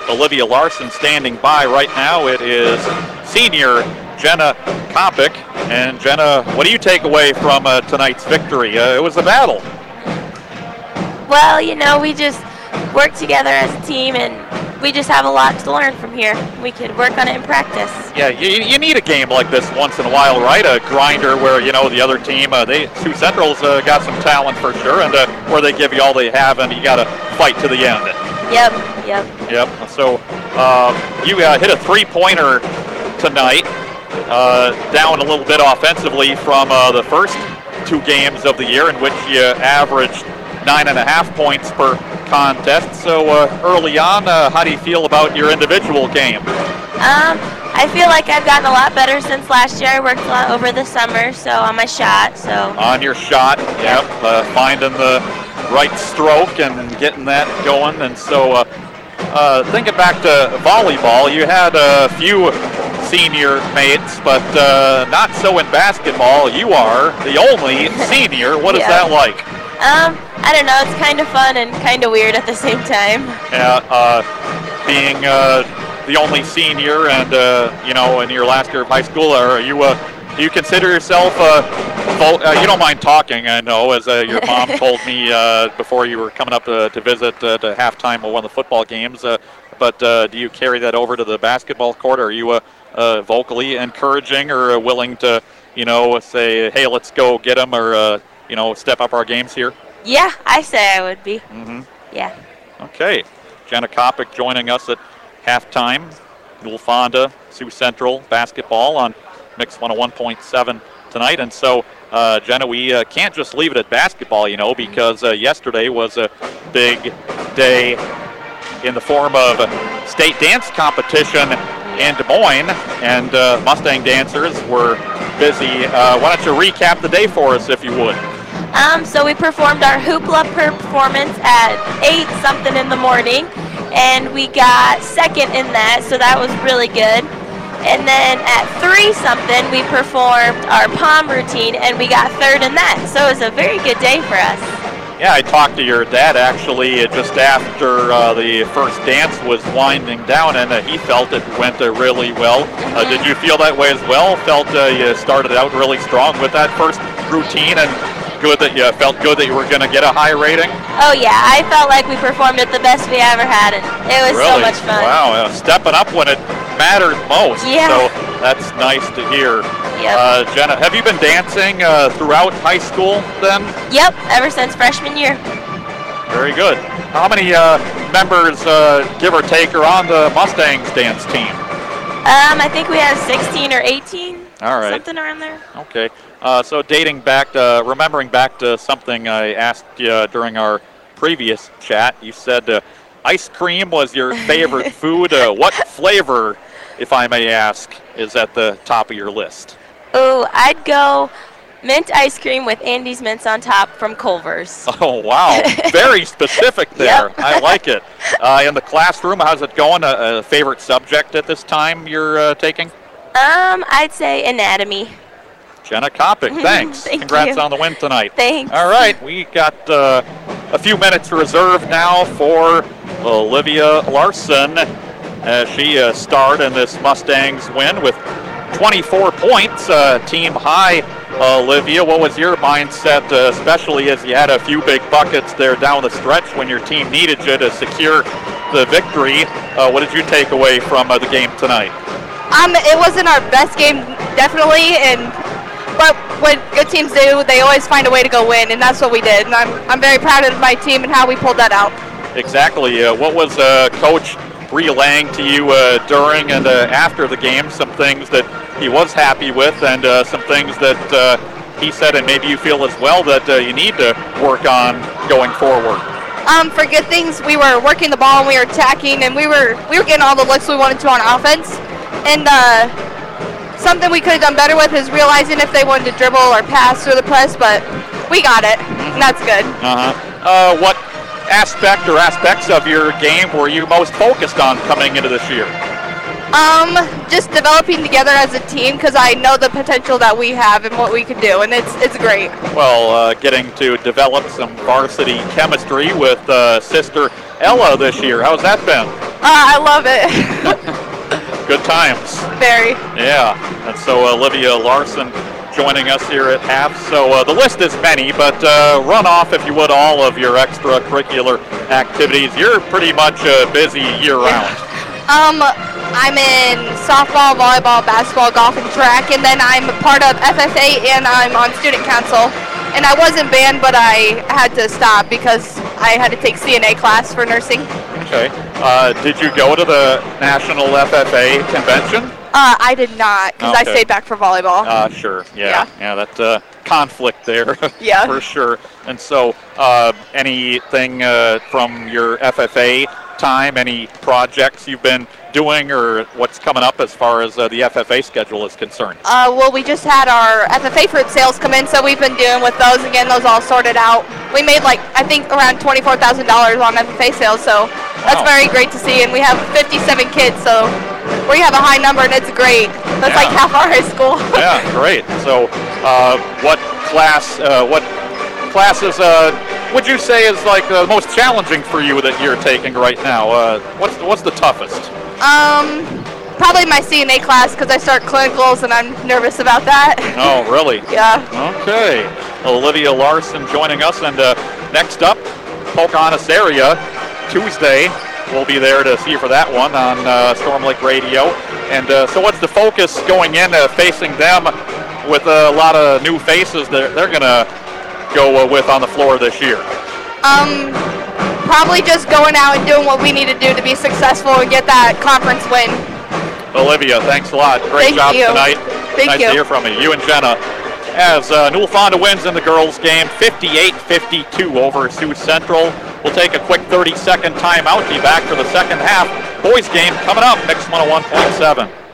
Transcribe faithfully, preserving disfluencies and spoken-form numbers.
Olivia Larson standing by right now. It is senior Jenna Kopic. And Jenna, what do you take away from uh, tonight's victory? Uh, it was a battle. Well, you know, we just work together as a team, and we just have a lot to learn from here. We could work on it in practice. Yeah, you, you need a game like this once in a while, right? A grinder where, you know, the other team, uh, they Sioux Central's uh, got some talent for sure, and uh, where they give you all they have, and you got to fight to the end. Yep, yep. Yep, so uh, you uh, hit a three-pointer tonight, uh, down a little bit offensively from uh, the first two games of the year in which you averaged nine and a half points per contest. So uh, early on, uh, how do you feel about your individual game? Um, I feel like I've gotten a lot better since last year. I worked a lot over the summer, so on my shot. So on your shot, yep, uh, finding the right stroke and getting that going. And so, uh, uh, thinking back to volleyball, you had a few senior mates, but uh, not so in basketball. You are the only senior. What is yeah. that like? Um, I don't know. It's kind of fun and kind of weird at the same time. Yeah, uh, being uh, the only senior, and uh, you know, in your last year of high school, are you? Uh, do you consider yourself? Uh, vo- uh, you don't mind talking, I know, as uh, your mom told me uh, before you were coming up to, to visit uh, to halftime of one of the football games. Uh, but uh, do you carry that over to the basketball court? Or are you uh, uh, vocally encouraging or uh, willing to, you know, say, "Hey, let's go get them," or uh, you know, step up our games here? Yeah, I say I would be. Mm-hmm. Yeah. Okay. Jenna Kopic joining us at halftime. Newell Fonda, Sioux Central basketball on Mix one oh one point seven tonight. And so, uh, Jenna, we uh, can't just leave it at basketball, you know, because uh, yesterday was a big day in the form of state dance competition in Des Moines, and uh, Mustang dancers were busy. Uh, why don't you recap the day for us, if you would? Um, so we performed our hoopla performance at eight something in the morning, and we got second in that, so that was really good. And then at three something, we performed our palm routine, and we got third in that. So it was a very good day for us. Yeah, I talked to your dad actually just after uh, the first dance was winding down, and uh, he felt it went uh, really well. Mm-hmm. Uh, did you feel that way as well? Felt uh, you started out really strong with that first routine, and good that you felt good that you were going to get a high rating? Oh yeah, I felt like we performed it the best we ever had, and it was really? so much fun. Wow, uh, stepping up when it mattered most. Yeah. So that's nice to hear. Yep. Uh, Jenna, have you been dancing uh, throughout high school then? Yep, ever since freshman year. Very good. How many uh, members, uh, give or take, are on the Mustangs dance team? Um, I think we have sixteen or eighteen. All right. Something around there. Okay. Uh, so dating back to, remembering back to something I asked you uh, during our previous chat, you said uh, ice cream was your favorite food. Uh, what flavor, if I may ask, is at the top of your list? Oh, I'd go mint ice cream with Andy's mints on top from Culver's. Oh, wow. Very specific there. Yep. I like it. Uh, in the classroom, how's it going? A, a favorite subject at this time you're uh, taking? Um, I'd say anatomy. Jenna Kopic, thanks. Thank Congrats you. on the win tonight. Thanks. All right, we got uh, a few minutes reserved now for Olivia Larson as she uh, starred in this Mustangs win with twenty-four points, uh, team high. Uh, Olivia, what was your mindset, uh, especially as you had a few big buckets there down the stretch when your team needed you to secure the victory? Uh, what did you take away from uh, the game tonight? Um, it wasn't our best game, definitely, and but what good teams do, they always find a way to go win, and that's what we did. And I'm I'm very proud of my team and how we pulled that out. Exactly. Uh, what was uh, Coach relaying to you uh, during and uh, after the game? Some things that he was happy with, and uh, some things that uh, he said, and maybe you feel as well, that uh, you need to work on going forward. Um, for good things, we were working the ball and we were attacking, and we were we were getting all the looks we wanted to on offense. And uh, something we could have done better with is realizing if they wanted to dribble or pass through the press, but we got it, and that's good. Uh-huh. Uh, what aspect or aspects of your game were you most focused on coming into this year? Um, just developing together as a team, because I know the potential that we have and what we can do, and it's it's great. Well, uh, getting to develop some varsity chemistry with uh, sister Ella this year. How's that been? I love it. Good times. Very. Yeah. And so Olivia Larson joining us here at half. So uh, the list is many, but uh, run off, if you would, all of your extracurricular activities. You're pretty much uh, busy year-round. Um, I'm in softball, volleyball, basketball, golf, and track, and then I'm part of F F A, and I'm on student council. And I was in band, but I had to stop because I had to take C N A class for nursing. Okay. Uh, did you go to the National F F A convention? Uh, I did not, because Okay. I stayed back for volleyball. Uh, sure. Yeah. Yeah. Yeah. That uh, conflict there. Yeah. For sure. And so, uh, anything uh, from your F F A time? Any projects you've been doing, or what's coming up as far as uh, the F F A schedule is concerned? Uh, well, we just had our F F A fruit sales come in, so we've been dealing with those and getting those all sorted out. We made, like, I think around twenty-four thousand dollars on F F A sales, so that's Wow. very great to see. And we have fifty-seven kids, so we have a high number, and it's great. That's Yeah. like half our high school. Yeah, great. So, uh, what class, uh, what classes uh, would you say is like the most challenging for you that you're taking right now? Uh, what's what's the toughest? Um, probably my C N A class, because I start clinicals, and I'm nervous about that. Oh, really? Yeah. Okay. Olivia Larson joining us, and uh, next up, Pocahontas area, Tuesday. We'll be there to see you for that one on uh, Storm Lake Radio. And uh, so what's the focus going in, uh, facing them with a lot of new faces that they're going to go uh, with on the floor this year? Um, probably just going out and doing what we need to do to be successful and get that conference win. Olivia, thanks a lot. Great Thank job you. tonight. Thank nice you. to hear from you. You and Jenna. As uh, Newell Fonda wins in the girls' game, fifty-eight fifty-two over Sioux Central. We'll take a quick thirty-second timeout. Be back for the second half. Boys' game coming up, Mix one oh one point seven.